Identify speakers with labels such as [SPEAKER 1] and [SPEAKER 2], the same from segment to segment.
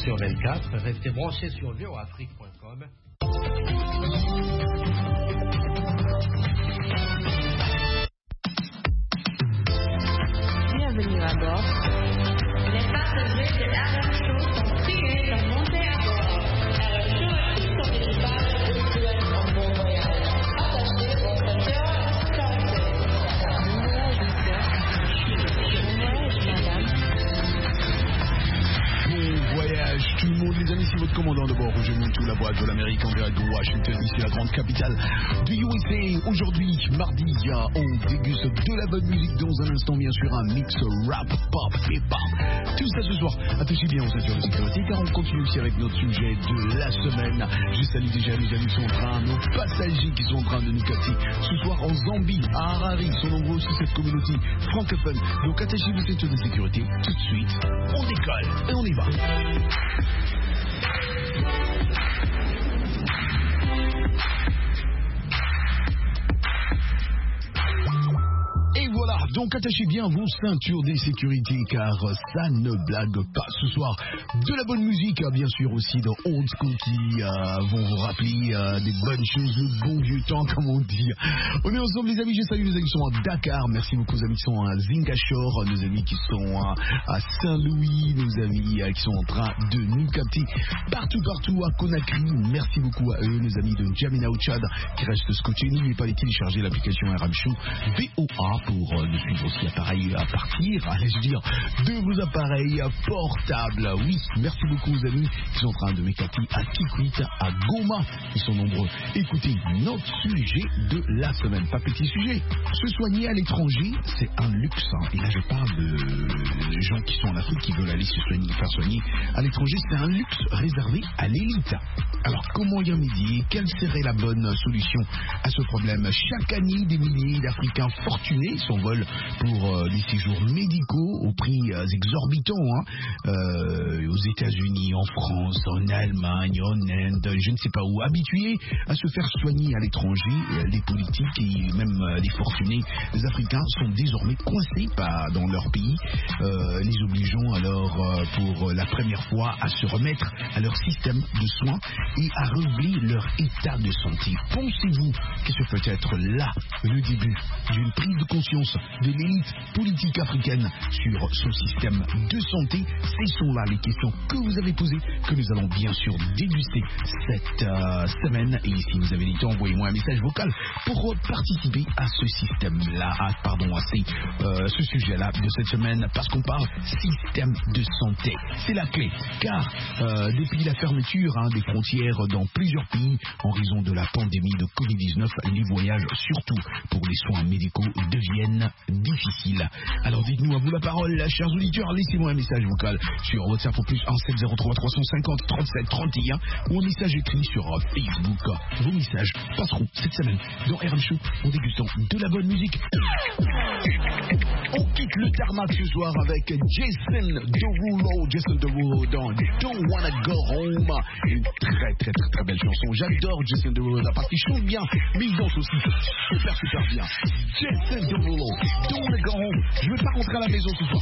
[SPEAKER 1] 24. Restez branchés sur voafrique.com.
[SPEAKER 2] Bienvenue à bord. Les passagers de RM Show sont priés de monter à bord. RM Show est tout sur l'équipage et vous souhaite un bon voyage. Attachez votre cœur à la sécurité.
[SPEAKER 3] Bon voyage tout le monde, les amis, c'est votre commandant de bord, Roger Montou, la voix de l'Amérique en direct de Washington, ici la grande capitale du USA. Aujourd'hui, mardi, on déguste de la bonne musique, dans un instant bien sûr un mix rap, pop, hip-hop. Tout ça ce soir, attachez bien aux ceintures de sécurité car on continue aussi avec notre sujet de la semaine. Je salue déjà nos amis qui sont en train, nos passagers qui sont en train de nous capter ce soir en Zambie, à Harare, ils sont nombreux aussi cette communauté francophone. Donc attachez vos ceintures de sécurité, tout de suite, on décolle et on y va. Et voilà, donc attachez bien vos ceintures de sécurité car ça ne blague pas. Ce soir, de la bonne musique, bien sûr aussi de old school qui vont vous rappeler des bonnes choses, le bon vieux temps comme on dit. On est ensemble les amis, je salue les amis qui sont à Dakar, merci beaucoup aux amis qui sont à Zingachor, nos amis qui sont à Saint-Louis, nos amis qui sont en train de nous capter partout à Conakry, merci beaucoup à eux, nos amis de N'Djamena au Tchad qui restent scotchés. N'oubliez pas de télécharger l'application RM Show VOA pour nous suivre aussi appareil à partir, allez-je dire, de vos appareils portables. Oui, merci beaucoup aux amis qui sont en train de m'éclater à Kikwit, à Goma, ils sont nombreux. Écoutez, notre sujet de la semaine, pas petit sujet. Se soigner à l'étranger, c'est un luxe. Et là, je parle de gens qui sont en Afrique, qui veulent aller se faire soigner à l'étranger. C'est un luxe réservé à l'élite. Alors, comment y remédier? Quelle serait la bonne solution à ce problème? Chaque année, des milliers d'Africains fortunés s'envolent pour des séjours médicaux au prix exorbitants, aux États-Unis, en France, en Allemagne, en Inde, je ne sais pas où, habitués à se faire soigner à l'étranger. Les politiques et même les fortunés, les Africains sont désormais coincés dans leur pays, les obligeant alors pour la première fois à se remettre à leur système de soins et à relever leur état de santé. Pensez-vous que ce peut être là le début d'une prise de conscience de l'élite politique africaine sur son système de santé? Ce sont là les questions que vous avez posées, que nous allons bien sûr déguster cette semaine. Et si vous avez du temps, envoyez-moi un message vocal pour participer à ce système-là, à ce sujet-là de cette semaine, parce qu'on parle système de santé. C'est la clé, car depuis la fermeture des frontières dans plusieurs pays en raison de la pandémie de Covid-19, les voyages, surtout pour les soins médicaux, deviennent difficiles. Alors dites-nous à vous la parole, chers auditeurs, laissez-moi un message vocal sur WhatsApp au plus 1703 350 37 31 ou un message écrit sur Facebook. Vos messages passeront cette semaine dans RM Show en dégustant de la bonne musique. On quitte le tarmac ce soir avec Jason Derulo dans Don't Wanna Go Home. Une très belle chanson. J'adore Jason Derulo parce qu'il chante bien, mais il danse aussi super bien. Jason Derulo, Don't Wanna Go Home. Je veux pas rentrer à la maison ce soir.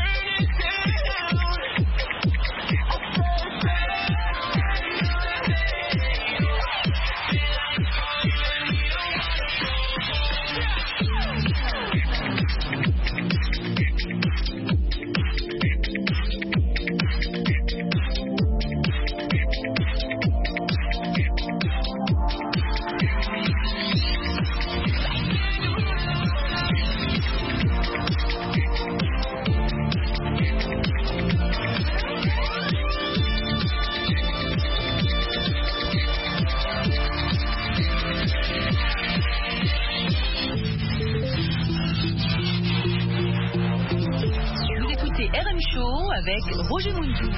[SPEAKER 2] Avec Roger Montou.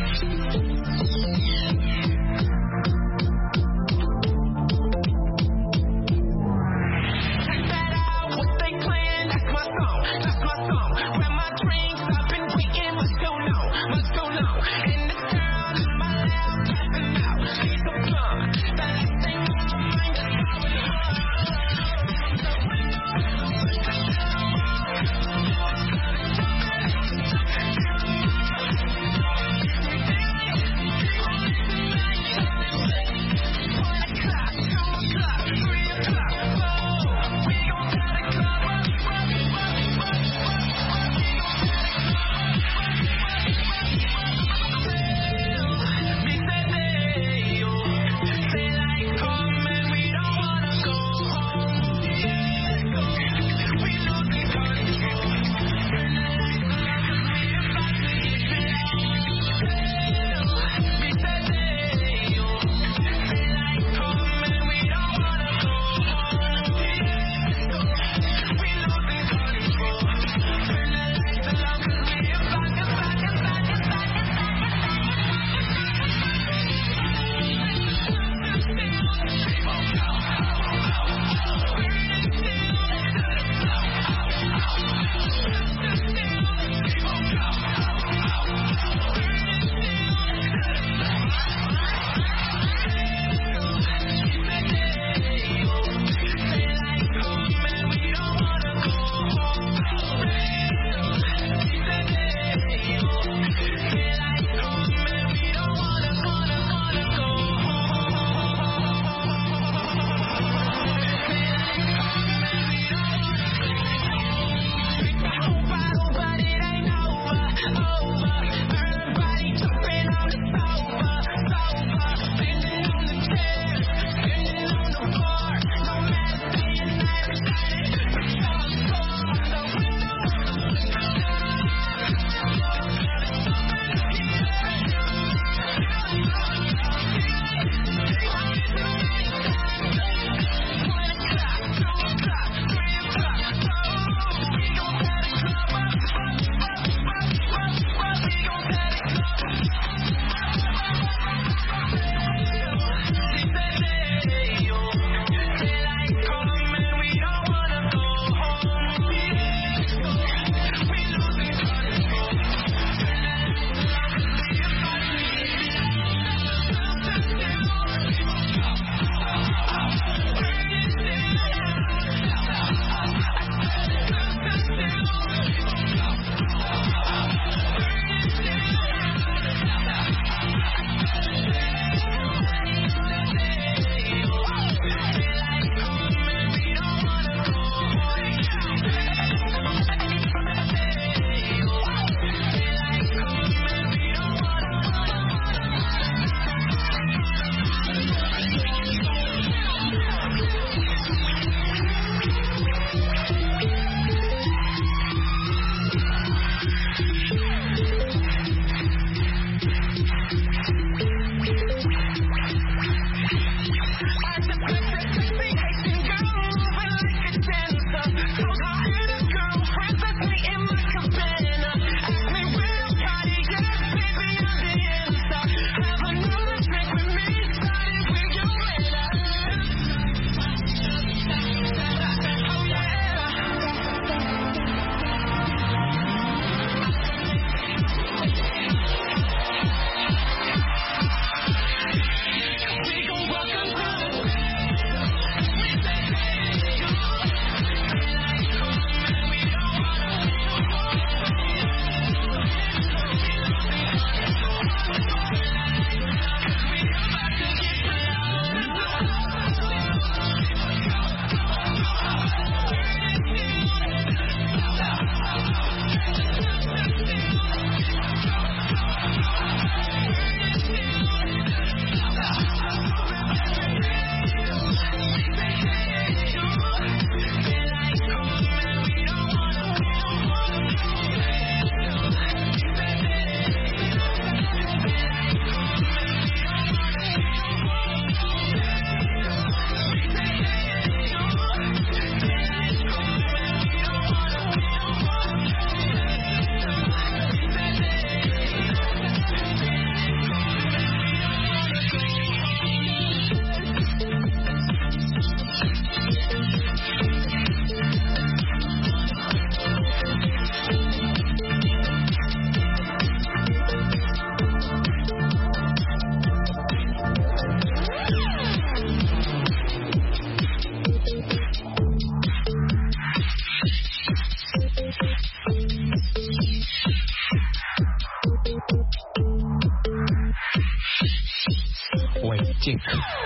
[SPEAKER 4] check.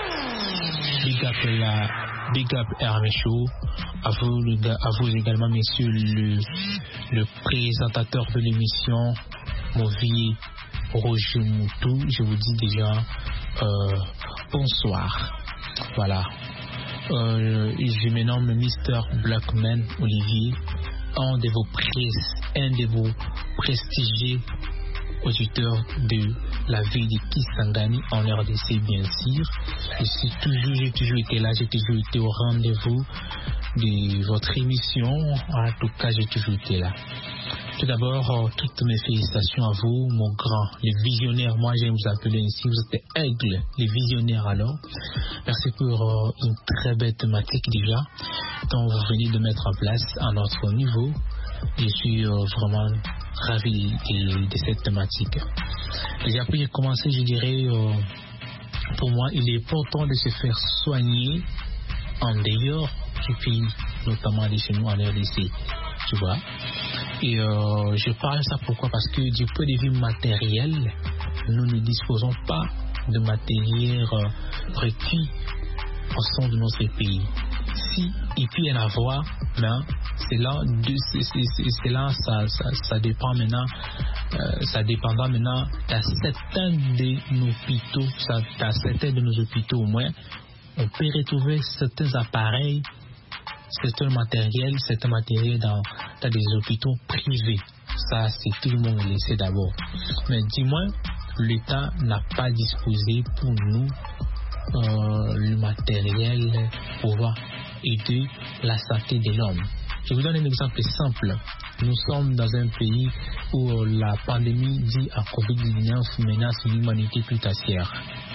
[SPEAKER 4] Big up RMS Show. À vous également, messieurs, le présentateur de l'émission, Movier Roger Moutou. Je vous dis déjà bonsoir. Voilà. Je me nomme Mr. Blackman Olivier, un de vos prestigieux auditeurs de la ville de Kisangani en RDC, bien sûr. J'ai toujours été là, j'ai toujours été au rendez-vous de votre émission. En tout cas, j'ai toujours été là. Tout d'abord, toutes mes félicitations à vous, mon grand, les visionnaires. Moi, j'aime vous appeler ainsi. Vous êtes aigle, les visionnaires alors. Merci pour une très belle thématique déjà, dont vous venez de mettre en place à notre niveau. Je suis vraiment ravi de cette thématique. Déjà, pour y commencer, je dirais, pour moi, il est important de se faire soigner en dehors du pays, notamment de chez nous en RDC. Tu vois. Et je parle de ça pourquoi? Parce que du point de vue matériel, nous ne disposons pas de matériel requis au sein de notre pays. Si il peut y en avoir, mais ça dépend maintenant. Ça dépendra maintenant à certains de nos hôpitaux au moins, on peut retrouver certains appareils, certains matériels dans des hôpitaux privés. Ça, c'est tout le monde le sait d'abord. Mais dis-moi, l'État n'a pas disposé pour nous le matériel pour pouvoir aider la santé de l'homme. Je vous donne un exemple simple. Nous sommes dans un pays où la pandémie due à COVID-19 menace l'humanité tout entière.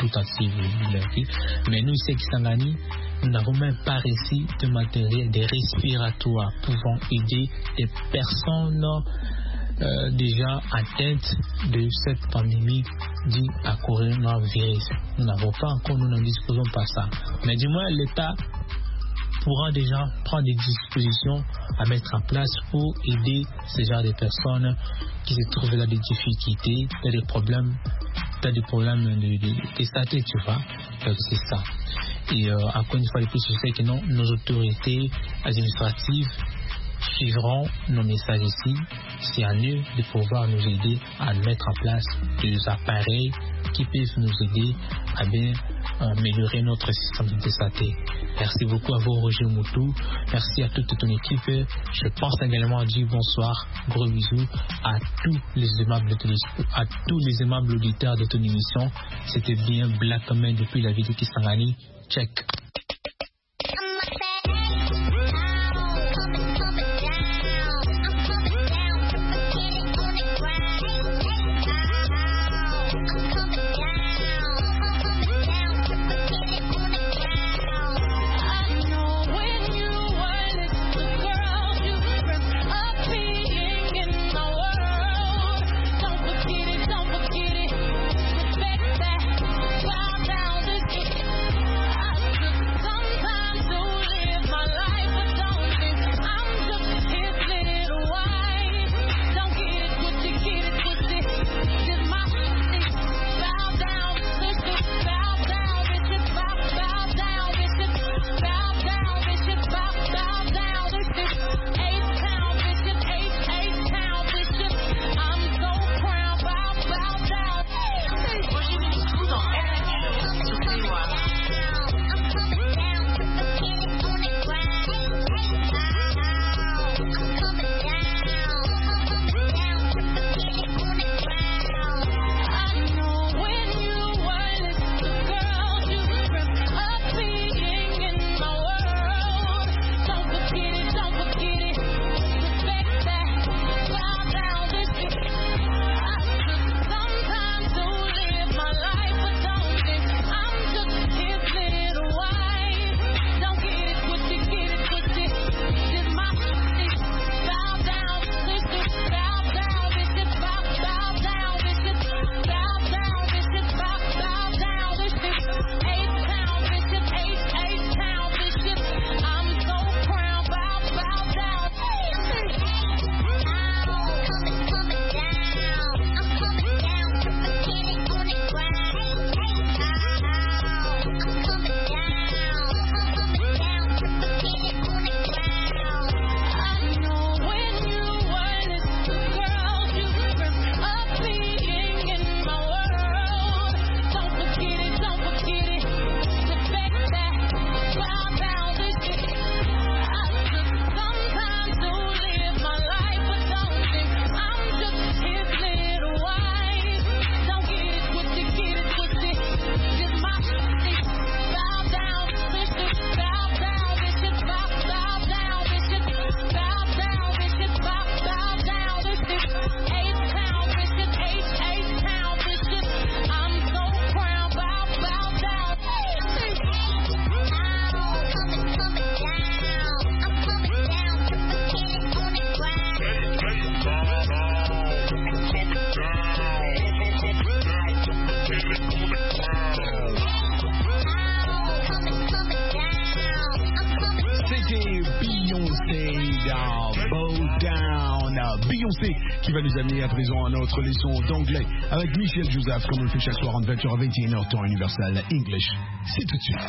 [SPEAKER 4] Mais nous, ici, Kisangani, nous n'avons même pas reçu de matériel de respiratoire pouvant aider des personnes déjà atteintes de cette pandémie due à coronavirus. Nous n'en disposons pas ça. Mais du moins, l'État pourra déjà prendre des dispositions à mettre en place pour aider ce genre de personnes qui se trouvent dans des difficultés, dans des problèmes de santé, tu vois. Donc c'est ça. Et encore une fois de plus, je sais que nos autorités administratives suivront nos messages ici. C'est à nous de pouvoir nous aider à mettre en place des appareils qui peuvent nous aider à bien améliorer notre système de santé. Merci beaucoup à vous, Roger Moutou. Merci à toute ton équipe. Je pense également à dire bonsoir, gros bisous à tous les aimables auditeurs de ton émission. C'était bien Black Man depuis la ville de Kisangani. Check.
[SPEAKER 5] Down this
[SPEAKER 3] Bow Down. Beyoncé qui va nous amener à présent à notre leçon d'anglais avec Michel Joseph, comme on le fait chaque soir en 20h à 21h, temps universel English. C'est tout de suite.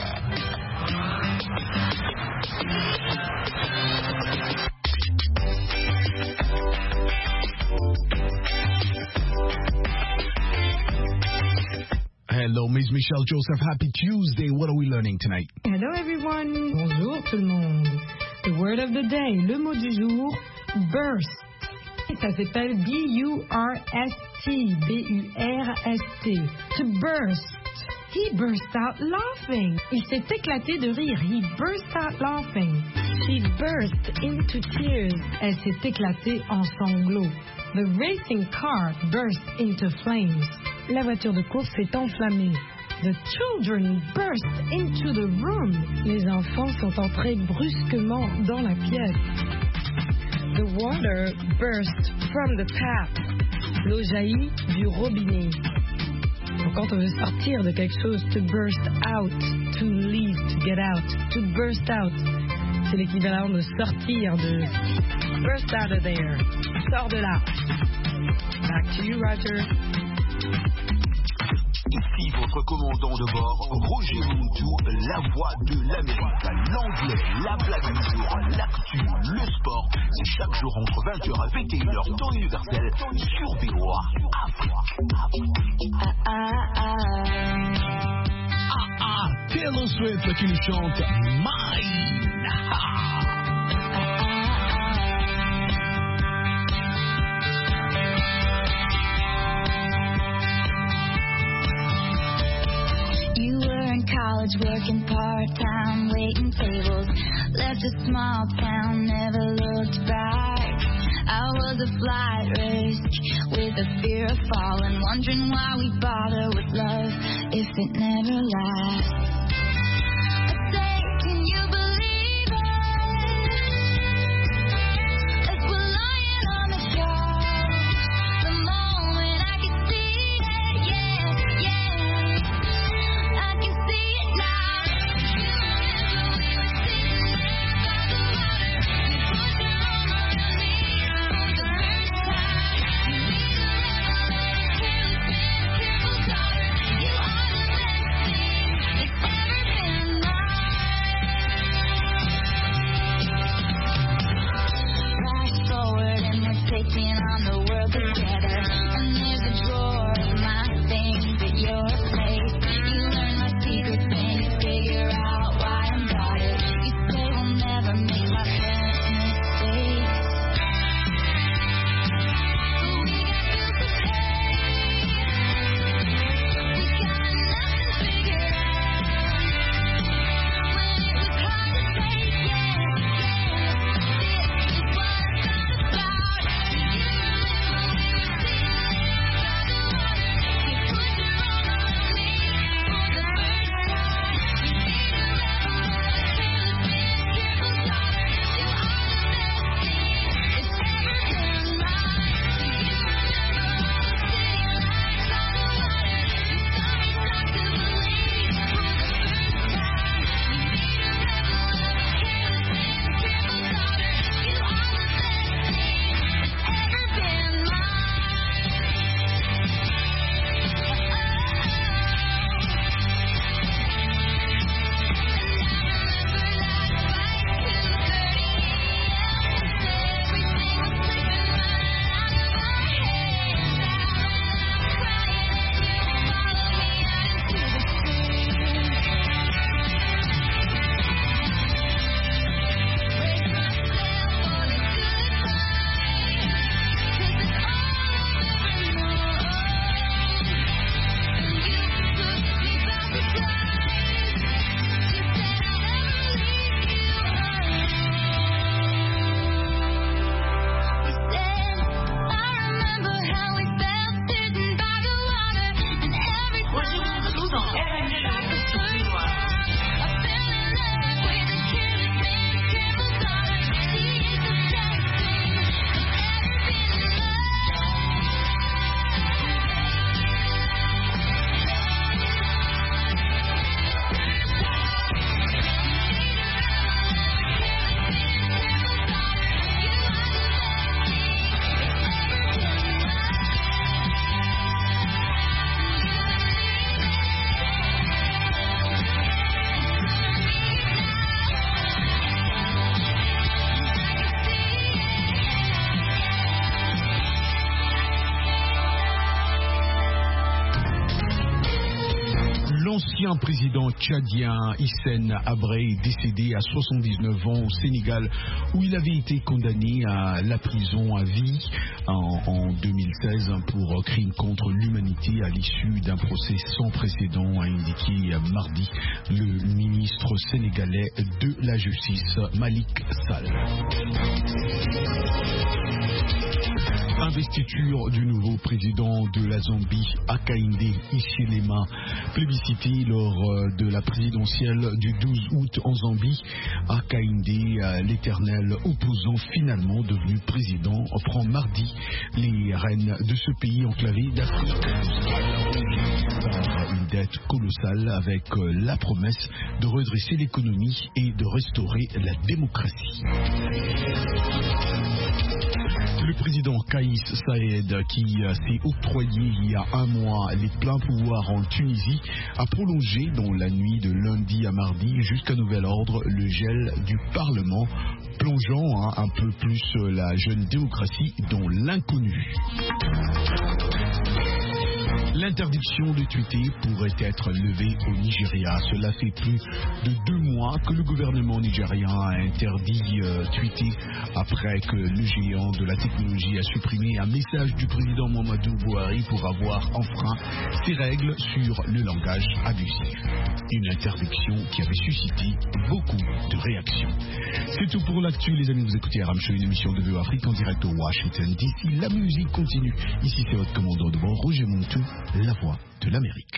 [SPEAKER 3] Hello, Ms. Michelle Joseph. Happy Tuesday. What are we learning tonight?
[SPEAKER 5] Hello, everyone. Bonjour tout le monde. The word of the day, le mot du jour, burst. Ça s'appelle B-U-R-S-T. B-U-R-S-T. To burst. He burst out laughing. Il s'est éclaté de rire. He burst out laughing. She burst into tears. Elle s'est éclatée en sanglots. The racing car burst into flames. La voiture de course s'est enflammée. The children burst into the room. Les enfants sont entrés brusquement dans la pièce. The water burst from the tap. L'eau jaillit du robinet. Donc, quand on veut sortir de quelque chose, to burst out, to leave, to get out, to burst out, c'est l'équivalent de sortir, de burst out of there. Sors de là. Back to you, Roger.
[SPEAKER 3] Ici votre commandant de bord, Roger Moutou, la voix de l'Amérique, l'anglais, la blague du jour, l'actu, le sport. C'est chaque jour entre 20h à 21h, temps universel, sur VOA Afrique. Taylor Swift qui nous chante Mine.
[SPEAKER 6] College working part-time, waiting tables. Left a small town, never looked back. I was a flight risk with a fear of falling, wondering why we bother with love if it never lasts. I say, can you believe it? As we're lying on the couch, the moment I can see it, yeah, yeah. I can see it now. You remember we were sitting there by the water. You put your arm around me for the first time. You need to never let it careless, careful daughter. You are the best thing that's ever been mine. Flash forward and we're taking on the world together. And there's a drawer of my things at your place. You learn my secrets and you figure out why I'm guarded. You say we'll never make my parents' mistakes. But we got bills to pay. We got nothing figured out. When it was hard to say yes, yes, this is what I thought about. You remember we were sitting there by the water. You put your arm around me for the first time. You need to never let it careless, careful daughter. You are the best thing that's ever been mine. You remember all the city lights on the water. You saw me start to believe for the first time. You need to never let it careless, careful daughter. You are the best thing that's ever been
[SPEAKER 3] L'ancien président tchadien Hissène Habré est décédé à 79 ans au Sénégal, où il avait été condamné à la prison à vie en 2016 pour crime contre l'humanité à l'issue d'un procès sans précédent, a indiqué mardi le ministre sénégalais de la Justice, Malick Sall. Investiture du nouveau président de la Zambie, Hakainde Hichilema, plébiscité lors de la présidentielle du 12 août en Zambie. Hakainde, l'éternel opposant finalement devenu président, prend mardi les rênes de ce pays enclavé d'Afrique par une dette colossale, avec la promesse de redresser l'économie et de restaurer la démocratie. Le président Kaïs Saïed, qui s'est octroyé il y a un mois les pleins pouvoirs en Tunisie, a prolongé dans la nuit de lundi à mardi jusqu'à nouvel ordre le gel du Parlement, plongeant un peu plus la jeune démocratie dans l'inconnu. L'interdiction de tweeter pourrait être levée au Nigeria. Cela fait plus de 2 mois que le gouvernement nigérien a interdit tweeter après que le géant de la technologie a supprimé un message du président Muhammadu Buhari pour avoir enfreint ses règles sur le langage abusif. Une interdiction qui avait suscité beaucoup de réactions. C'est tout pour l'actu, les amis. Vous écoutez Aram Show, une émission de VO Afrique en direct au Washington DC. La musique continue. Ici, c'est votre commandant de bord, Roger Montou, la voix de l'Amérique.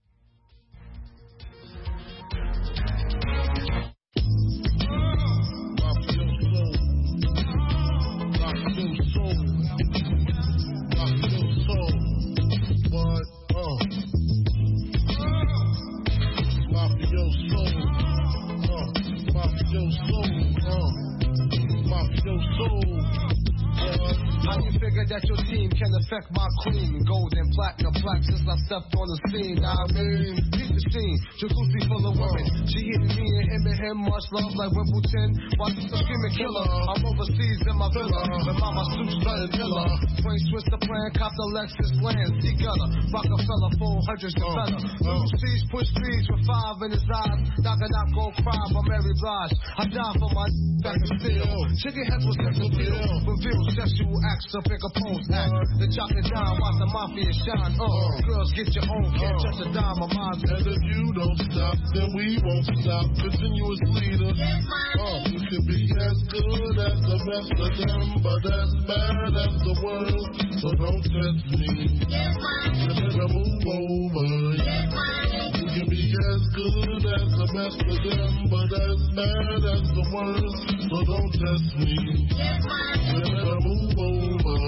[SPEAKER 7] How you figure that your team can affect my queen? Gold and platinum plaque since I stepped on the scene. Now I mean, beat the scene, jacuzzi full of women. She hitting me and him, much love like Wimbledon. Watch the screaming killer. I'm overseas in my villa, but mama suits nothing killer. Frank Swiss the plan, cop the Lexus land, see gutter. Rockefeller, 400s to better. Blue seas, push speeds with 5 in his eyes. Knock it out, go cry for Mary Blige. I die for my back and steel. Chicken heads was just a deal. Reveal sexual acts to pick a pose act. The chocolate down, watch the mafia shine. Girls get your own, can't touch a dime of mine.
[SPEAKER 8] And if you don't stop, then we won't stop. Continuous leader. You can be as good as the rest of them, but as bad as the world. So don't test me. You better move over. You can be as good as the best of them, but as bad as the world. So don't test me. You better move over.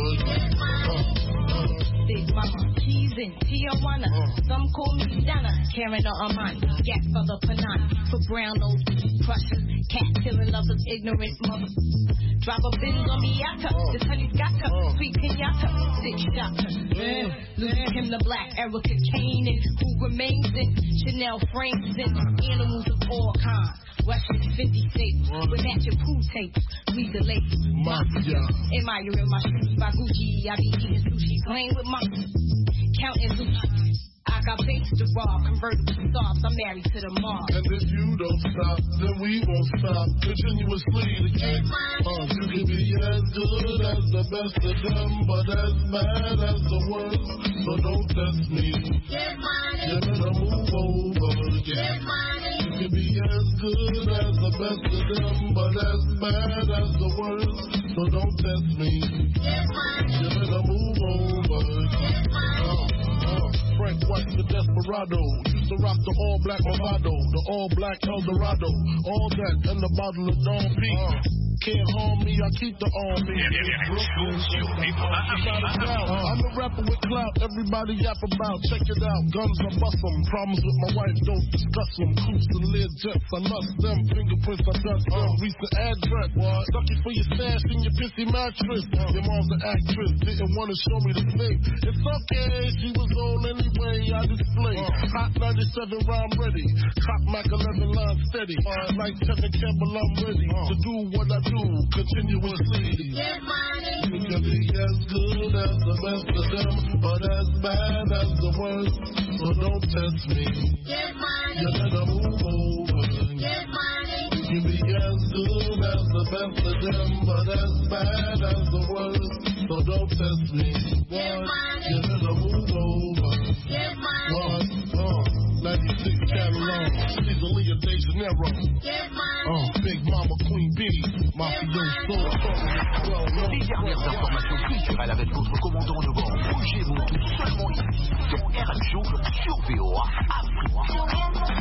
[SPEAKER 2] Big Mama, cheese in Tijuana. Some call me Donna, Karen or Amani. Gat for the Panani, for brown nose crushers. Cat killing lovers, ignorant mother. Drop a Benz on Miata, this honey's got her. Sweet pinata, 6 shots. Losing him the black Erica Kane, and who remains in Chanel frames and animals of all kinds. Russian 50 tapes with matching pool tapes. Leave the lake. Mafia. Admiring my shoes by Gucci. I be eating sushi, playing with my counting sushi. I got base to rob, convertible stars. I'm married to the mob.
[SPEAKER 8] And if you don't stop, then we won't stop. Continuously to keep. You can be as good as the best of them, but as bad as the worst. So don't test me. You better move over. You can be as good as the best of them, but as bad as the worst. So don't test me. You better move over. Frank White, the Desperado. Used to rock the all-black Movado, the all-black Eldorado. All that and the bottle of Don P. Can't harm me, I keep the army. I'm a rapper with clout, everybody yap about. Check it out, guns I bust them. Problems with my wife, don't discuss them. Coops and lead jets, I lust them. Fingerprints, I dust them. Recent address, sucky for your stash in your pissy mattress. Your mom's an actress, didn't want to show me the thing. It's okay, she was on anyway, I display. Hot 97 rhyme ready. Cop Mac 11 line steady. Like Tevin Campbell, I'm ready to do what I do continuously.
[SPEAKER 6] Get money.
[SPEAKER 8] You can be as good as the best of them, but as bad as the worst. So don't test me.
[SPEAKER 6] Get money.
[SPEAKER 8] You better move over.
[SPEAKER 6] Get money.
[SPEAKER 8] You can be as good as the best of them, but as bad as the worst. So don't test me.
[SPEAKER 6] Get money.
[SPEAKER 8] You better move over.
[SPEAKER 6] Get money.
[SPEAKER 8] 96 Catalan, Caesar Leah De Janeiro.
[SPEAKER 6] Get money.
[SPEAKER 8] Big Mama Queen B, Mafioso.
[SPEAKER 9] Les dernières informations culturelles avec votre commandant de bord. Bougez-vous tout seulement ici, dans RM Show sur VOA Afrique.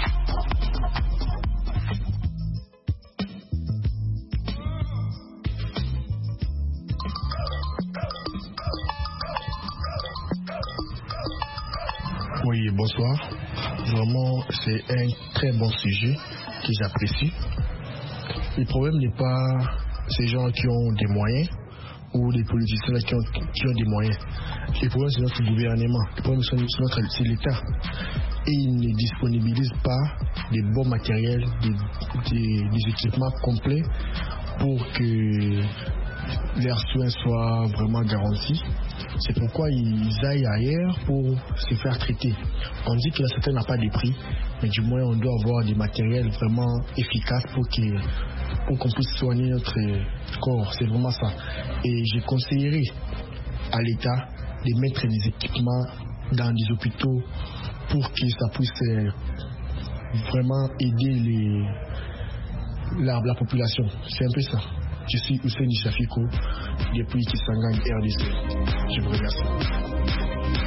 [SPEAKER 3] Oui, bonsoir. Vraiment, c'est un très bon sujet que j'apprécie. Le problème n'est pas ces gens qui ont des moyens ou les politiciens qui ont des moyens. Le problème, c'est notre gouvernement. Le problème, c'est l'État. Et ils ne disponibilisent pas des bons matériels, des équipements complets pour que leurs soins soient vraiment garantis. C'est pourquoi ils aillent ailleurs pour se faire traiter. On dit que la santé n'a pas de prix, mais du moins on doit avoir des matériels vraiment efficaces pour qu'on puisse soigner notre corps. C'est vraiment ça. Et je conseillerais à l'État de mettre des équipements dans des hôpitaux pour que ça puisse vraiment aider la population. C'est un peu ça. Je suis Hussein Shafiko depuis Kisangani RDC. Je vous remercie.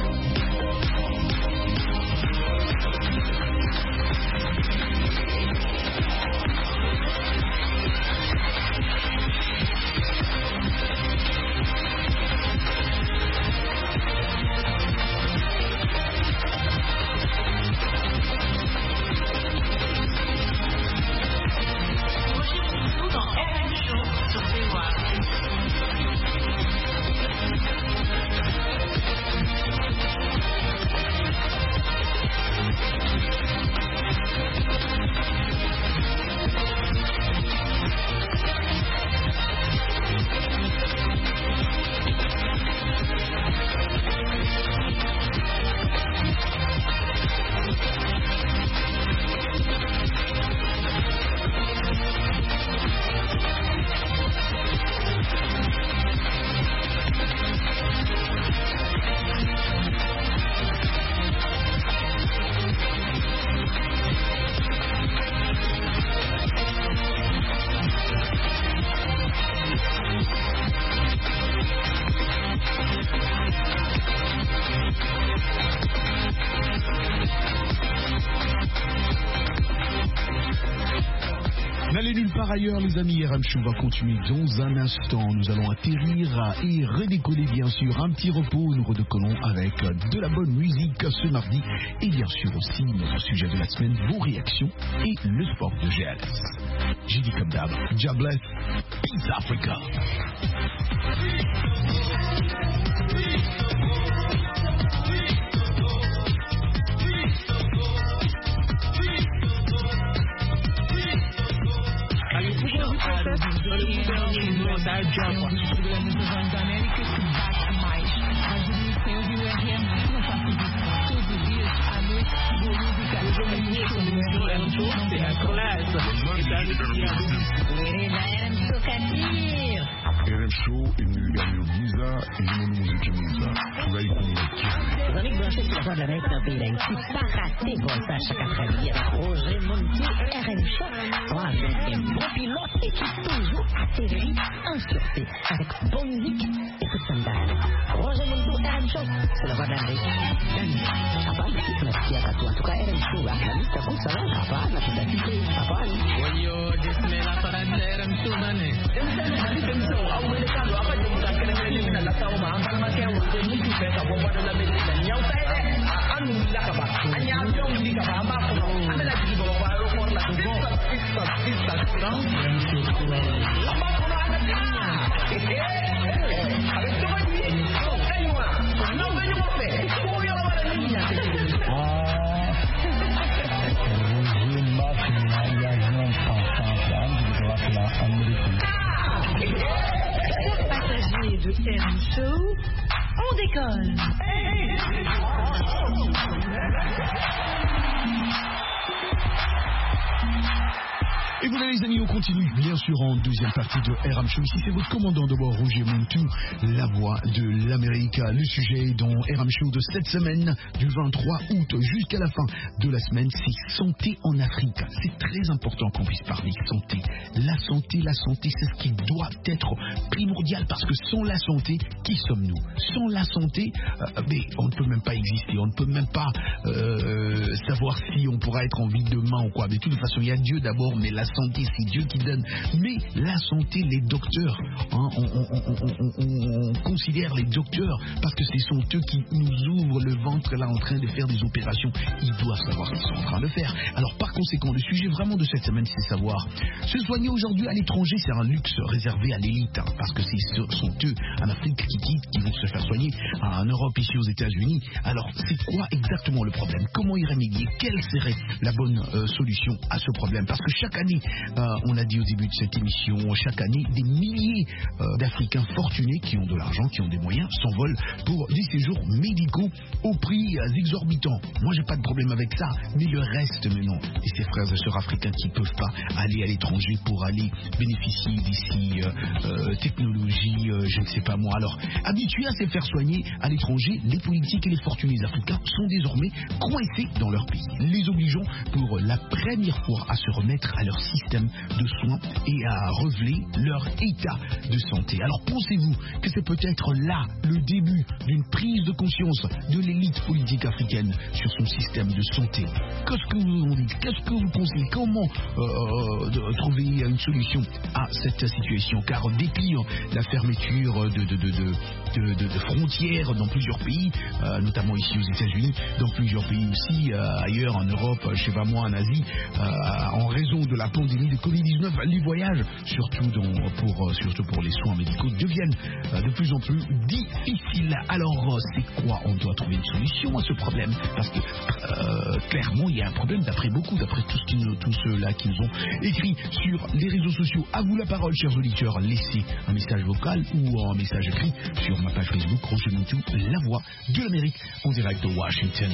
[SPEAKER 3] N'allez nulle part ailleurs, les amis. RM Show va continuer dans un instant. Nous allons atterrir et redécoller, bien sûr. Un petit repos. Nous redécollons avec de la bonne musique ce mardi. Et bien sûr aussi notre sujet de la semaine, vos réactions et le sport de GLS. J'ai dit comme d'hab, God bless, Peace Africa.
[SPEAKER 8] RM Show imeuliza elimu muzikimiza tunaikumikia
[SPEAKER 10] Os amigos brancos que agora na quinta-feira em que parate volta chaque après-midi Roger Monti RM Show avec un bon pilote et qui toujours atterrit en sûreté avec bonne musique et coup de sandal. Roger Monti RM Show c'est la voix d'Amérique. Apa tunasikia katu atuka RM Show la lista comme ça apa na tunasikia apa
[SPEAKER 4] Wayo dismela para RM Show bane.
[SPEAKER 11] Régime engagement en France,
[SPEAKER 5] de RM Show, on décolle.
[SPEAKER 3] Et voilà les amis, on continue bien sûr en deuxième partie de RM Show. Ici c'est votre commandant de bord Roger Montou, la voix de l'Amérique. Le sujet dans RM Show de cette semaine du 23 août jusqu'à la fin de la semaine, c'est santé en Afrique. C'est très important qu'on puisse parler santé. La santé, c'est ce qui doit être primordial parce que sans la santé, qui sommes-nous? Sans la santé, mais on ne peut même pas exister, on ne peut même pas savoir si on pourra être en vie demain ou quoi. Mais de toute façon, il y a Dieu d'abord, mais la santé, c'est Dieu qui donne. Mais la santé, les docteurs, hein, on considère les docteurs parce que ce sont eux qui nous ouvrent le ventre là en train de faire des opérations. Ils doivent savoir ce qu'ils sont en train de faire. Alors par conséquent, le sujet vraiment de cette semaine, c'est savoir se soigner aujourd'hui à l'étranger, c'est un luxe réservé à l'élite, hein, parce que ce sont eux en Afrique qui vont se faire soigner, en Europe, ici aux États-Unis. Alors c'est quoi exactement le problème? Comment y remédier? Quelle serait la bonne solution à ce problème? Parce que chaque année, on l'a dit au début de cette émission, chaque année, des milliers d'Africains fortunés qui ont de l'argent, qui ont des moyens, s'envolent pour des séjours médicaux au prix exorbitants. Moi, j'ai pas de problème avec ça, mais le reste, mais non. Et ces frères et sœurs africains qui ne peuvent pas aller à l'étranger pour aller bénéficier d'ici technologie, je ne sais pas moi. Alors, habitués à se faire soigner à l'étranger, les politiques et les fortunés africains sont désormais coincés dans leur pays, les obligeant pour la première fois à se remettre à leur système de soins et à relever leur état de santé. Alors pensez-vous que c'est peut-être là le début d'une prise de conscience de l'élite politique africaine sur son système de santé? Qu'est-ce que vous en dites? Qu'est-ce que vous pensez? Comment trouver une solution à cette situation? Car dépliant la fermeture de frontières dans plusieurs pays, notamment ici aux États-Unis, dans plusieurs pays aussi, ailleurs en Europe, je sais pas moi, en Asie, en raison de la pandémie de Covid-19, les voyages, surtout pour les soins médicaux, deviennent de plus en plus difficiles. Alors, c'est quoi? On doit trouver une solution à ce problème, parce que clairement, il y a un problème d'après tous ceux-là qui nous ont écrit sur les réseaux sociaux. À vous la parole, chers auditeurs. Laissez un message vocal ou un message écrit sur ma page Facebook, Roger Montou, la voix de l'Amérique, en direct de Washington.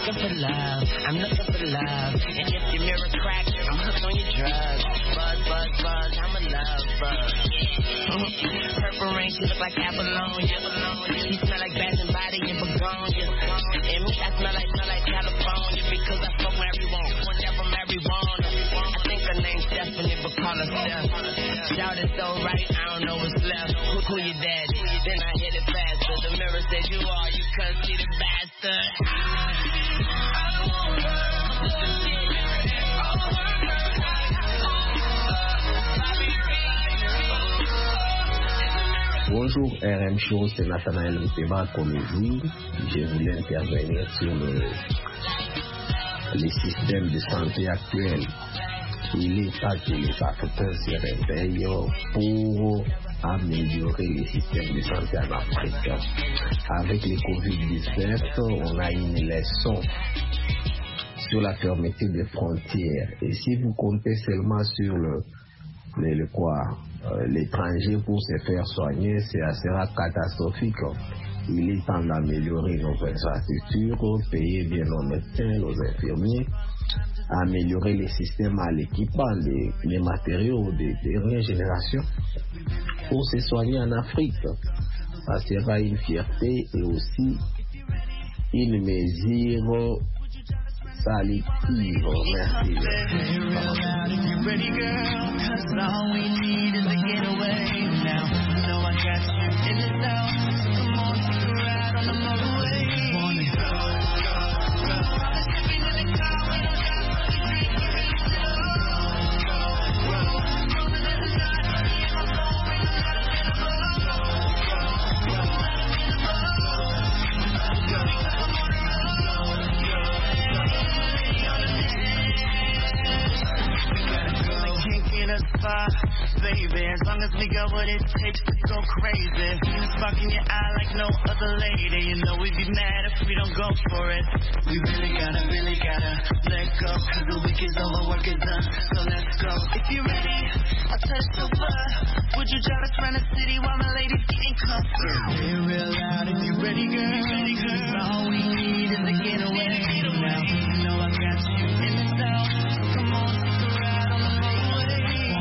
[SPEAKER 11] looking for love. I'm looking for love. And if your mirror cracks, I'm hooked on your drugs. Buzz, buzz, buzz, I'm a love bug. Purple rain, she look like Apollonia. She smell like Bath and Body and Begonia. And me, I smell like California because I smoke marijuana. Whenever marijuana. I think her name's Stephanie, but call her Steph. Shout it so right, I don't know what's left. Who your daddy? Then I hit it faster. The mirror said you are, you couldn't see the bastard.
[SPEAKER 12] Bonjour RM Show, c'est Nathanaël Mpeba comme vous. Je voulais intervenir sur les systèmes de santé actuels. Il est temps que les Africains se réveillent pour améliorer les systèmes de santé en Afrique. Avec le Covid-19, on a une leçon sur la fermeture des frontières. Et si vous comptez seulement sur l'étranger pour se faire soigner, ça sera catastrophique. Il est temps d'améliorer nos infrastructures, payer bien nos médecins, nos infirmiers, améliorer les systèmes à l'équipement, les matériaux de dernière génération pour se soigner en Afrique. Ça sera une fierté et aussi une mesure salutaire.
[SPEAKER 11] Baby, as long as we got what it takes to go crazy. Spark in your eye like no other lady. You know we'd be mad if we don't go for it. We really gotta let go. Cause the week is over, work is done. So let's go. If you're ready, I'll touch the blood. Would you drive us around the city while my ladies getting comfort? Say it real loud if you're ready, girl. Cause all we need is a getaway. Now, you know I got you in the south. Come on, take a ride on the motorway.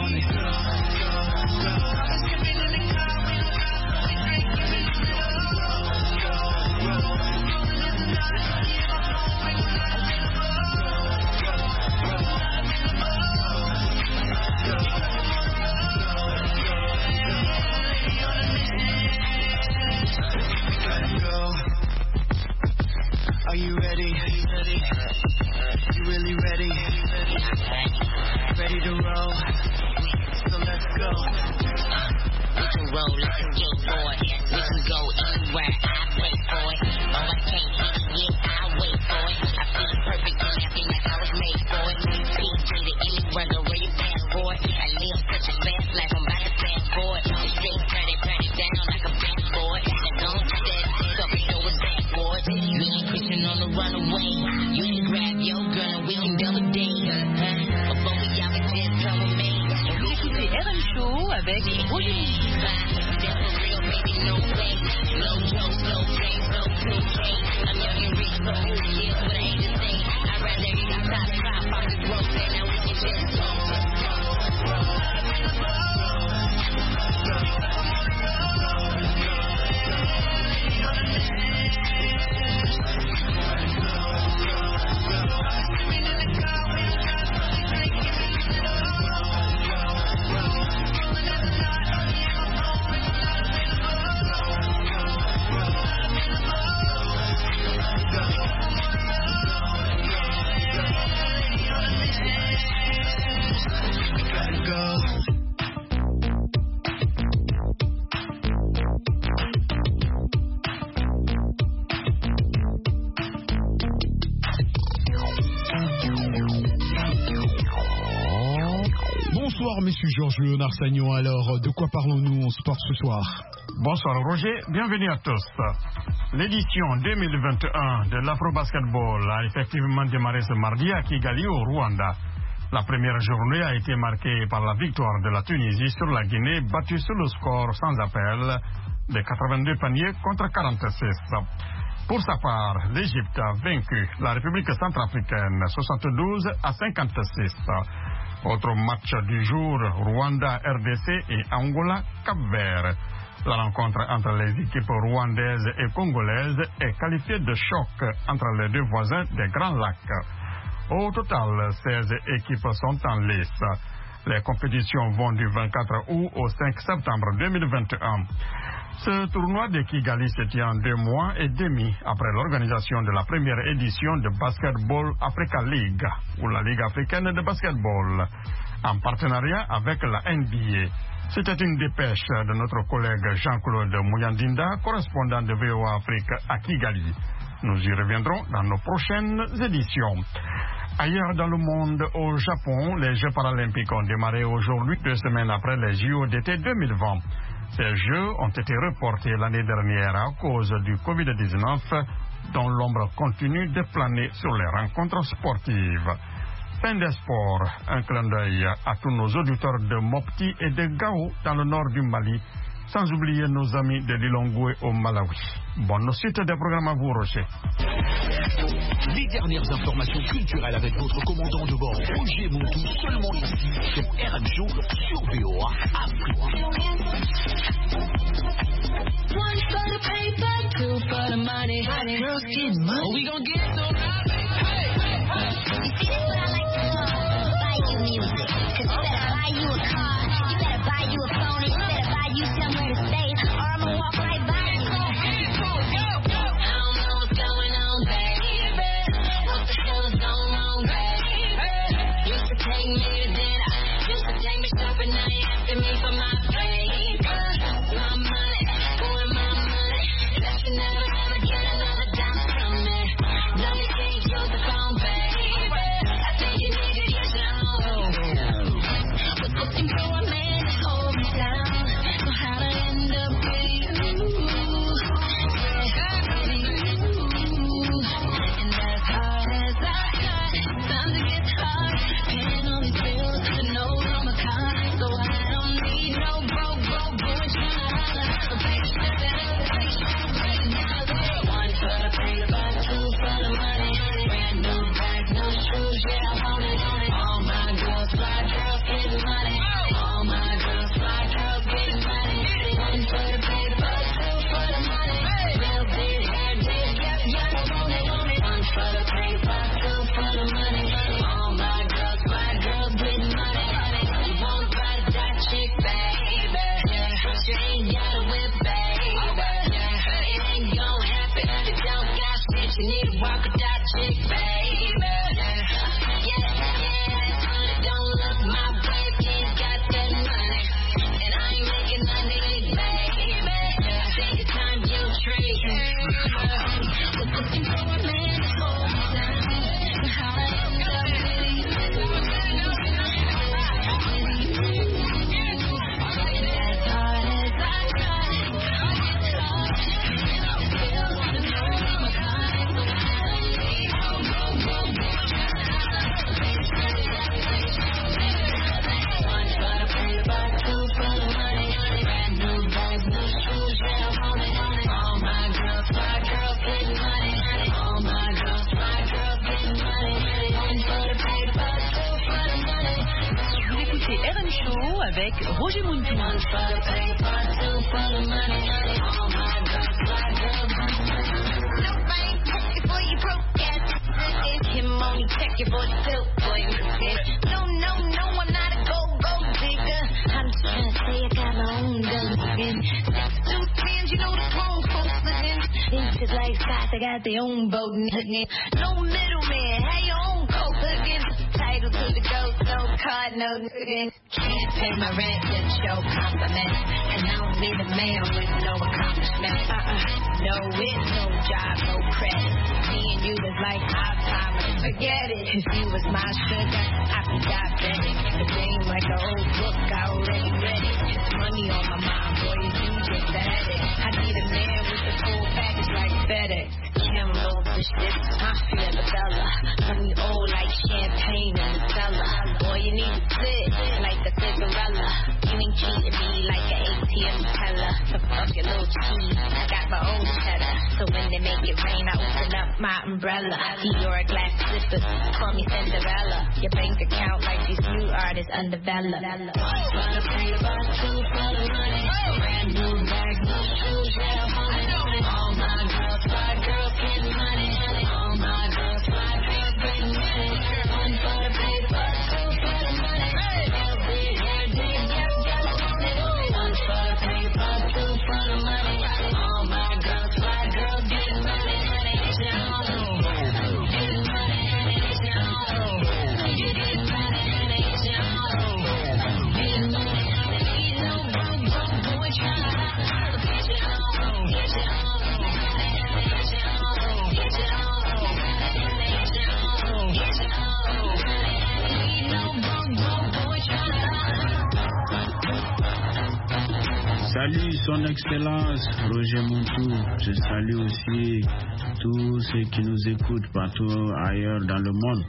[SPEAKER 11] Are you ready? You really ready? Ready to roll? So let's go.
[SPEAKER 10] We can roll like a skateboard. We can go anywhere. I pay for it. Oh, I can't hit it yet. I'll wait for it. I feel perfect and I feel like I was made for it. PJ to any brother where you pass for it. I live such a fast life. I'm about to fast forward. Straight turn it down like a backboard. And don't step up and show it backwards. Me and Christian on the runaway. You can grab your girl and we can double date. Before we out and just come with me.
[SPEAKER 2] Vous écoutez RM Show avec Roger.
[SPEAKER 3] Bonsoir, messieurs Georges Léonard Sagnon. Alors, de quoi parlons-nous en sport ce soir?
[SPEAKER 13] Bonsoir Roger, bienvenue à tous. L'édition 2021 de l'Afro-Basketball a effectivement démarré ce mardi à Kigali au Rwanda. La première journée a été marquée par la victoire de la Tunisie sur la Guinée, battue sur le score sans appel de 82 paniers contre 46. Pour sa part, l'Égypte a vaincu la République centrafricaine 72-56. Autre match du jour, Rwanda, RDC et Angola, Cap-Vert. La rencontre entre les équipes rwandaises et congolaises est qualifiée de choc entre les deux voisins des Grands Lacs. Au total, 16 équipes sont en lice. Les compétitions vont du 24 août au 5 septembre 2021. Ce tournoi de Kigali se tient 2 mois et demi après l'organisation de la première édition de Basketball Africa League, ou la Ligue africaine de basketball, en partenariat avec la NBA. C'était une dépêche de notre collègue Jean-Claude Mouyandinda, correspondant de VOA Afrique à Kigali. Nous y reviendrons dans nos prochaines éditions. Ailleurs dans le monde, au Japon, les Jeux paralympiques ont démarré aujourd'hui, 2 semaines après les JO d'été 2020. Ces Jeux ont été reportés l'année dernière à cause du Covid-19, dont l'ombre continue de planer sur les rencontres sportives. Fin des sports, un clin d'œil à tous nos auditeurs de Mopti et de Gao dans le nord du Mali, sans oublier nos amis de Lilongwe au Malawi. Bonne suite des programmes à vous, Rocher.
[SPEAKER 9] Les dernières informations culturelles avec votre commandant de bord, Roger Montou, seulement ici, sur RM Show, sur VOA Afrique.
[SPEAKER 2] One for the paper, 2 for the money. Girls get money. Oh, we gon' get some money. Hey, hey, hey. You see, that's what I like to do. Buy you music. Cause instead of buy you a car, you better buy you a phone. Instead of buy you somewhere to stay, or I'ma walk right by you. I don't know what's going on, baby. What the hell is going on, baby? Used to take me to dinner. Used to take me shopping. Now you asking me for my favor. My money, boy, my money. That you never ever get another dime from me. Let me see you use the phone, baby. I think you need to use your own. Was looking for a man to hold me down. Know how to end up with you. And as hard as I try, sometimes it gets hard. Paying all these bills, the note on my car. So I don't need no broke boy trying to holler. So take a step out, take a step back, now look. 1 for the paper, 2 for the money. Brand new bag, no shoes, yeah, I want it. All my girls, fly girls, getting money. All my girls, fly girls, getting money. 1 for the paper, 2 for the money. Real big hair, big, yeah, I want it. 1 for the paper, 2 for the money. All my girls, fly girls, getting money. You won't buy that chick, baby. She ain't got a whip, baby. It ain't gon' happen. It don't got shit. You need to walk with that chick, baby. Don't look my way if you ain't got that money. And I ain't making money, baby. Take the time you treat. Was looking for a man to hold me down. How I end up with you. As hard as I try, it's hard. Feel the note on my car. So I don't need no 1 for the paper, 2 for the money. Brand new bags, new shoes, yeah, I want it. All my girls, fly girls, getting money. All my girls, fly girls, getting money. 1 for the paper, 2 for the money.
[SPEAKER 14] Vous écoutez RM Show avec Roger Montou.
[SPEAKER 2] 1 for the paper, 2 for the money. All my girls, fly girls, getting money. No bank, check it for your broke ass. Him only check it for the dope boy. No, I'm not a gold digger. I'm just trying to say I got my own gun. 6 2 10s, you know the grown folks looking. It's just like Scott, they got their own boat and hooking. No middleman, have your own coat hooking. Title to the ghost, no card, no hooking. Can't pay my rent, just show compliments. And I don't need a man with no accomplishments. No wit, no job, no credit. Me and you was like our time, forget it. If you was my sugar, I'd be diabetic. The game like an old book, I already read it. Money on my mind, boy, you just had it. I need a man with the full package like FedEx. Kim Lofish, this is my Filadella. Money old like champagne in the cellar. Boy, you need to sit like a Cinderella. You ain't treating me like an ATM teller. So fuck your little cheese, I got my own cheddar. So when they make me
[SPEAKER 6] it rain, I open up my umbrella. Dior glass slippers, call me Cinderella. Your bank account like these new artists undeveloped. Tryna pay about two for the money. Brand new bag, new shoes, yeah, money. All my girls, fly girls getting money. All my girls, fly girls getting money. One for the paper, two for the money. Every day, yep, just want it. One for the paper, two for the money. All my girls, fly girls getting money.
[SPEAKER 15] Salut son excellence Roger Montou. Je salue aussi tous ceux qui nous écoutent partout ailleurs dans le monde.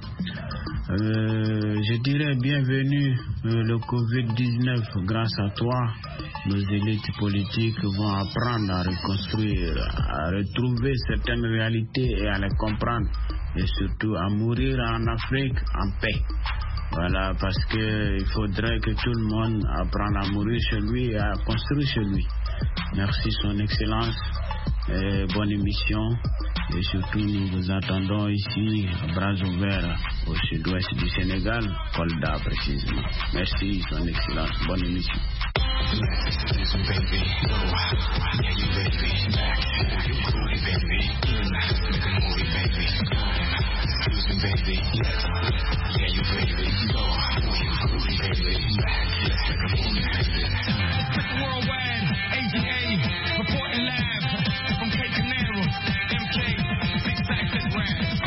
[SPEAKER 15] Je dirais bienvenue le Covid-19. Grâce à toi, nos élites politiques vont apprendre à reconstruire, à retrouver certaines réalités et à les comprendre. Et surtout à mourir en Afrique en paix. Voilà, parce qu'il faudrait que tout le monde apprenne à mourir chez lui et à construire chez lui. Merci son excellence, et bonne émission. Et surtout, nous vous attendons ici, à bras ouverts, au sud-ouest du Sénégal, Kolda précisément. Merci son excellence, bonne émission.
[SPEAKER 16] Worldwide, AGA, reporting live from Cape Canaveral, MK, Big Facts and Rap.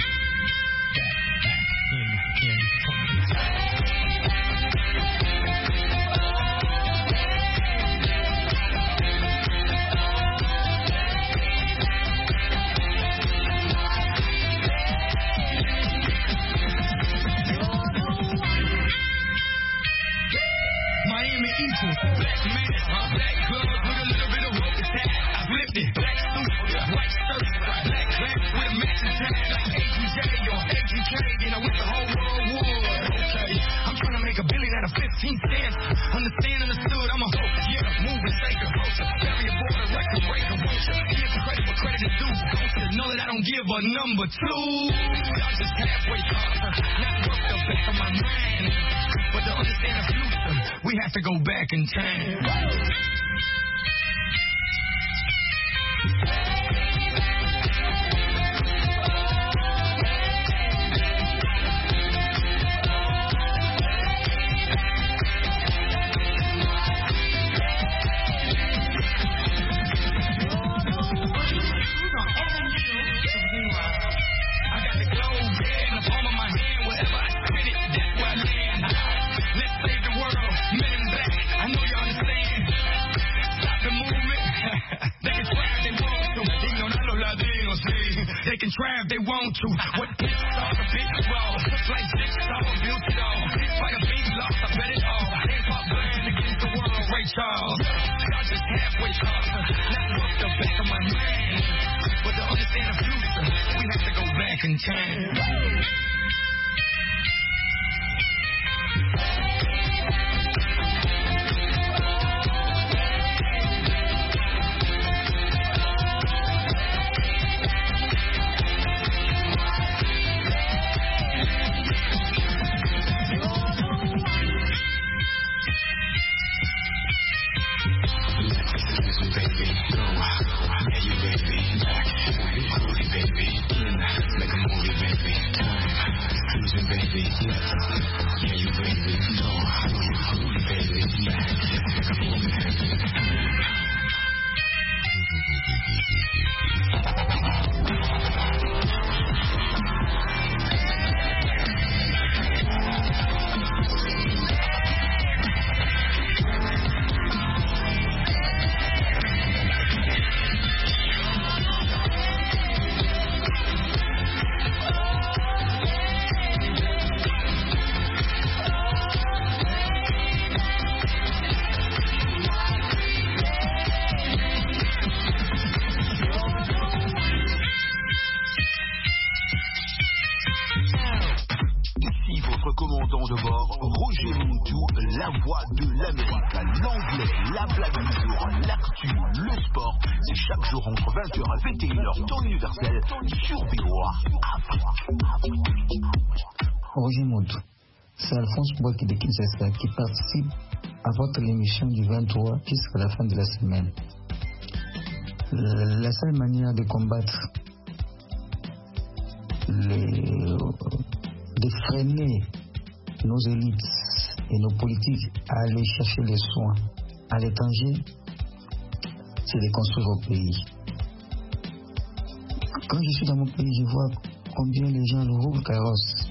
[SPEAKER 16] Miami equal, black man, black gloves with a little bit of work attack. I flipped it, black suit, white shirt, black pants with a matching tag. Like AGJ or AGK, you know, with the whole world wood. Okay, I'm trying to make $1 billion out of 15 cents. Understand, understood, I'm a host, yeah, moving shaker, host, carry a border, record breaker, give credit where credit is due. Don't know that I don't give a number two. Y'all just halfway thought, not worth the back of my mind. But to understand the future, we have to go back in time. I got the globe, yeah, in the palm of my hand. Wherever I spin it, that's where I land. Let's save the world, men in black. I know you understand. Stop the movement. They can try if they want to. Ignorar los latinos, sí. They can try if they want to. What this all the big roll. Like jigsaw, built it all. Fight a big loss, I bet it all. Hip hop band against the world, Ray Charles. Y'all just halfway thought. Not worth the back of my mind. But to understand the future, we have to go back in time.
[SPEAKER 9] La blague du jour, l'actu, le sport, c'est chaque jour entre 20h et 21h, temps universel, sur VOA Afrique.
[SPEAKER 17] Roger Montou, c'est Alphonse Boaki de Kinshasa qui participe à votre émission du 23 jusqu'à la fin de la semaine. La seule manière de combattre, de freiner nos élites et nos politiques à aller chercher les soins à l'étranger, c'est de construire au pays. Quand je suis dans mon pays, je vois combien les gens roulent carrosse.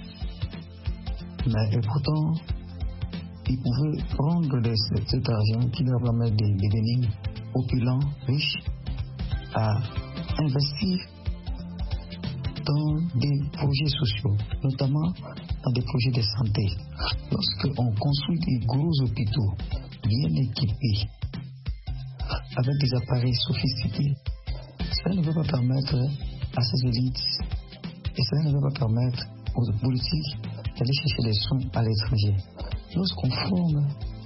[SPEAKER 17] Et pourtant, ils pouvaient prendre cet argent qui leur permet de devenir opulents, riches, à investir dans des projets sociaux, notamment dans des projets de santé. Lorsqu'on construit des gros hôpitaux bien équipés, avec des appareils sophistiqués, ça ne va pas permettre à ces élites et ça ne va pas permettre aux politiques d'aller chercher des soins à l'étranger. Lorsqu'on forme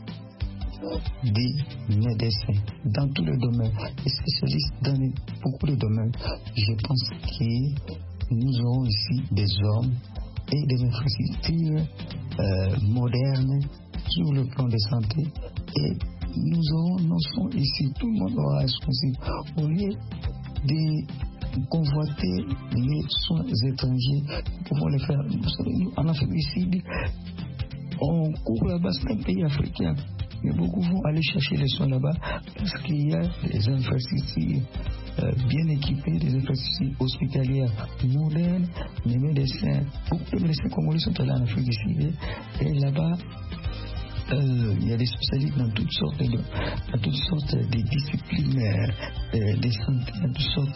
[SPEAKER 17] des médecins dans tous les domaines, des spécialistes dans beaucoup de domaines, je pense que nous aurons ici des hommes et des infrastructures modernes sur le plan de santé, et nous aurons nos soins ici. Tout le monde aura un soin. Au lieu de convoiter les soins étrangers, nous pouvons les faire. Nous, en Afrique du Sud, on couvre là-bas, c'est un pays africain. Mais beaucoup vont aller chercher les soins là-bas parce qu'il y a des infrastructures bien équipées, des infrastructures hospitalières modernes, les médecins, beaucoup de médecins congolais sont allés en Afrique du Sud, et là-bas, il y a des spécialistes dans toutes sortes de disciplines de santé, dans toutes sortes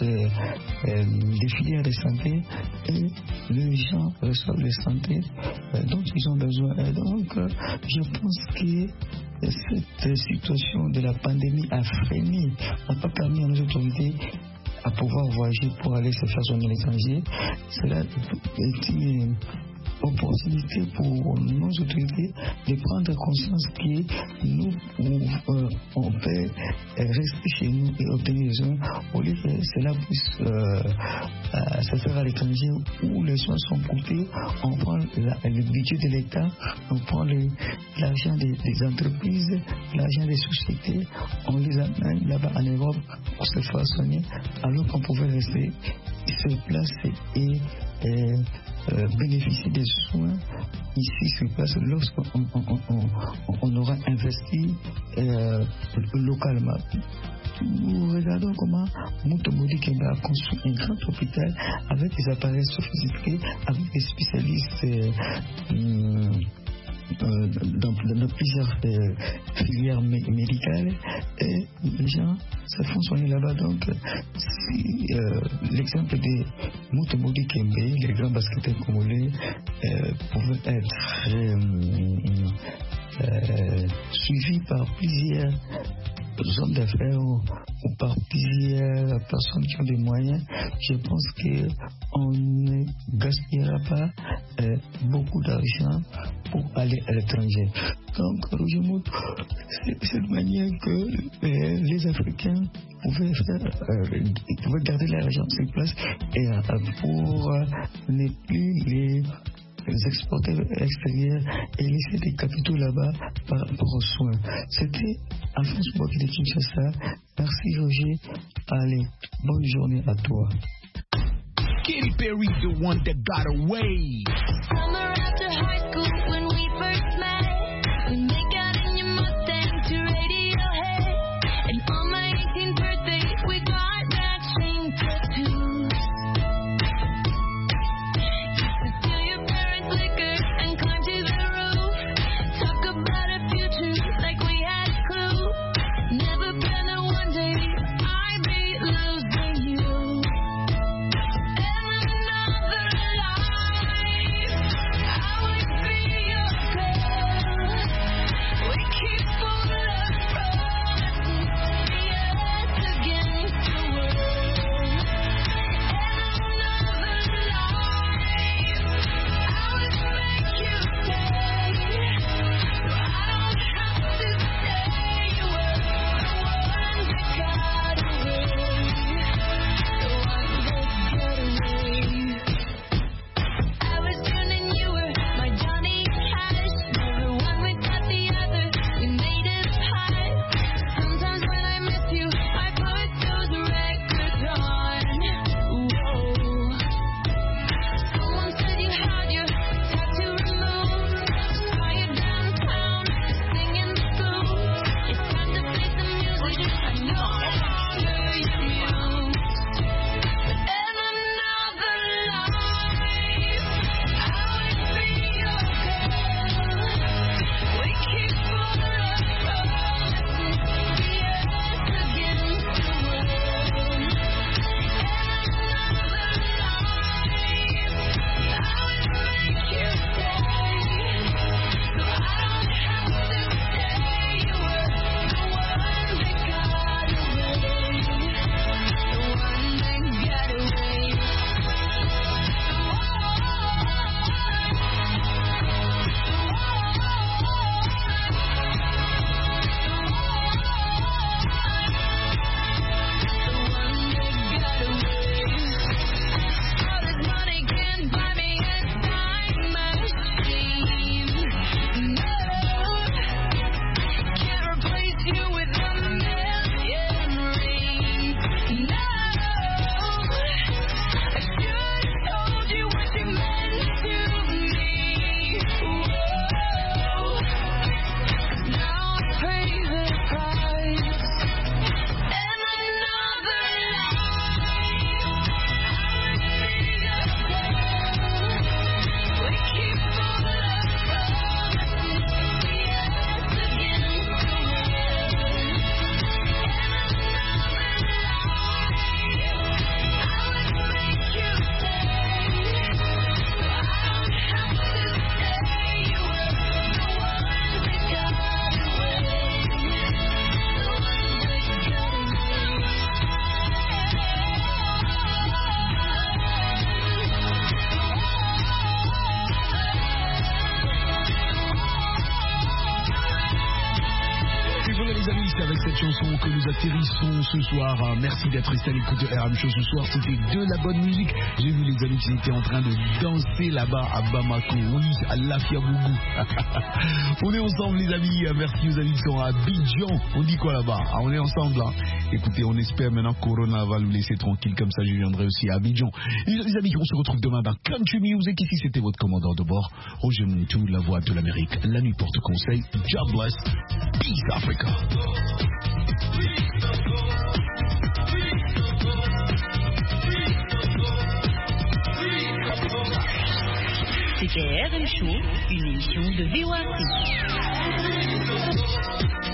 [SPEAKER 17] de filières de santé, et les gens reçoivent les santé dont ils ont besoin. Et donc, je pense que cette situation de la pandémie a freiné, n'a pas permis à nos autorités à pouvoir voyager pour aller se faire soigner à l'étranger. Cela est une opportunité pour nos autorités de prendre conscience que nous, on peut rester chez nous et obtenir les soins, au lieu que cela puisse se faire à l'étranger où les soins sont coûtés. On prend le budget de l'État, on prend l'argent des entreprises, l'argent des sociétés, on les amène là-bas en Europe pour se faire soigner, alors qu'on pouvait rester sur place et bénéficier des soins ici sur place lorsqu'on aura investi localement. Nous regardons comment Mutomodi Kemba a construit un grand hôpital avec des appareils sophistiqués, avec des spécialistes dans plusieurs filières médicales, et les gens se font soigner là-bas. Donc, si l'exemple de Mutomodi Kembe, les grands basketteurs congolais, pouvait être suivi par plusieurs hommes d'affaires ou par plusieurs personnes qui ont des moyens, je pense qu'on ne gaspillera pas beaucoup d'argent pour aller à l'étranger. Donc, c'est de cette manière que les Africains pouvaient garder l'argent sur place et pour ne plus les exporter extérieurs et laisser des capitaux là-bas par rapport aux soins. C'était Alphonse Boaki de Kinshasa. Merci Roger. Allez, bonne journée à toi.
[SPEAKER 3] Katy Perry, the one that got away.
[SPEAKER 6] Summer after high school when we first met, we make out in your Mustang to Radiohead, and on my 18th birthday we got matching tattoos. Used to steal your parents' liquor and climb to the roof, talk about a future like we had a clue. Never planned that one day I'd be losing you. Another life, I would be your girl.
[SPEAKER 3] Voilà les amis, c'est avec cette chanson que nous atterrissons ce soir. Merci d'être resté à l'écoute de RM Show ce soir. C'était de la bonne musique. J'ai vu les amis qui étaient en train de danser là-bas à Bamako. Oui, à Lafiabougou. On est ensemble les amis. Merci aux amis qui sont à Abidjan. On dit quoi là-bas? On est ensemble là. Écoutez, on espère maintenant que Corona va nous laisser tranquille. Comme ça, je viendrai aussi à Abidjan. Les amis, on se retrouve demain dans Country Music. Ici, c'était votre commandant de bord, Roger Montou, la voix de l'Amérique. La nuit porte conseil. God bless. Peace Africa.
[SPEAKER 14] C'était RM Show, une émission de VOA.